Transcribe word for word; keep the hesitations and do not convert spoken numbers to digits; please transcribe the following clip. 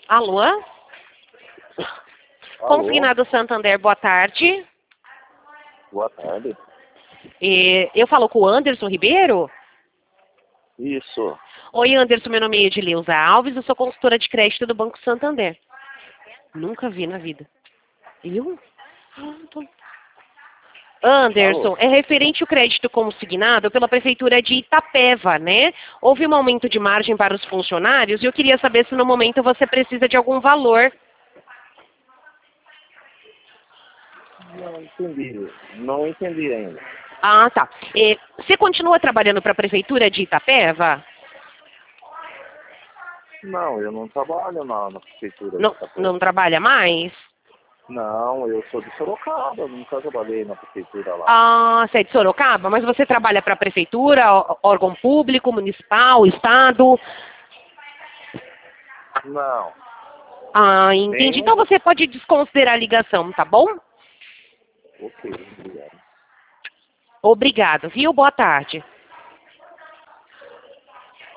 Alô? Alô? Consignado Santander, boa tarde. Boa tarde. E eu falo com o Anderson Ribeiro? Isso. Oi, Anderson, meu nome é Edileuza Alves, eu sou consultora de crédito do Banco Santander. Nunca vi na vida. Eu? Ah, tô- Anderson, Alô? é referente ao crédito consignado pela Prefeitura de Itapeva, né? Houve um aumento de margem para os funcionários e eu queria saber se no momento você precisa de algum valor. Não entendi. Não entendi ainda. Ah, tá. É, você continua trabalhando para a Prefeitura de Itapeva? Não, eu não trabalho na, na prefeitura de Não, Itapeva. não trabalha mais? Não, eu sou de Sorocaba, nunca trabalhei na prefeitura lá. Ah, você é de Sorocaba, mas você trabalha para a Prefeitura, ó- órgão público, municipal, Estado? Não. Ah, entendi. Nem Então um... você pode desconsiderar a ligação, tá bom? Ok, obrigado. Obrigado, viu? Boa tarde.